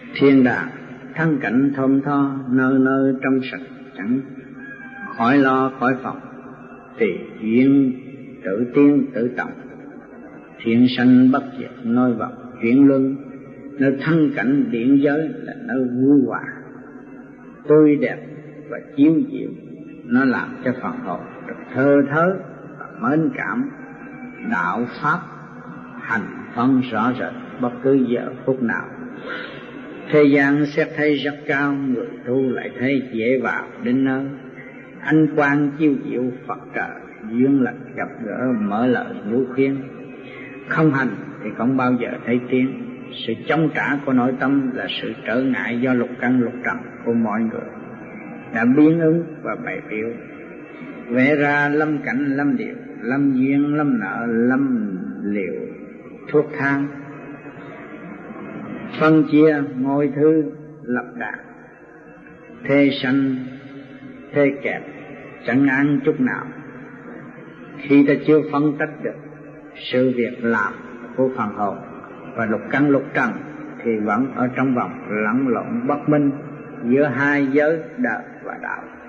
Thiên đàng thắng cảnh thơm tho, nơi nơi trong sạch chẳng khỏi lo khỏi phòng, tùy duyên tự tiên tự trọng. Thiên sanh bất diệt nơi vật chuyển luân, nơi thắng cảnh điện giới là nơi vui hòa, tươi đẹp và chiếu diệu. Nó làm cho phần hồn được thơ thớ và mến cảm. Đạo pháp hành phân rõ rệt bất cứ giờ phút nào. Thế gian xét thấy rất cao, người tu lại thấy dễ vào đến nơi. Ánh quang chiếu diệu Phật trời, duyên lành gặp gỡ mở lời nhủ khuyên. Không hành thì không bao giờ thấy tiến. Sự chống trả của nội tâm là sự trở ngại do lục căn lục trần của mọi người đã biến ứng và bày biểu, vẽ ra lâm cảnh lâm điệu, lâm duyên lâm nợ lâm liệu thuốc thang, phân chia ngôi thư lập đàn, thê sanh thê kẹt chẳng an chút nào. Khi ta chưa phân tách được sự việc làm của phần hồn và lục căn lục trần thì vẫn ở trong vòng lẫn lộn bất minh giữa hai giới đời và đạo.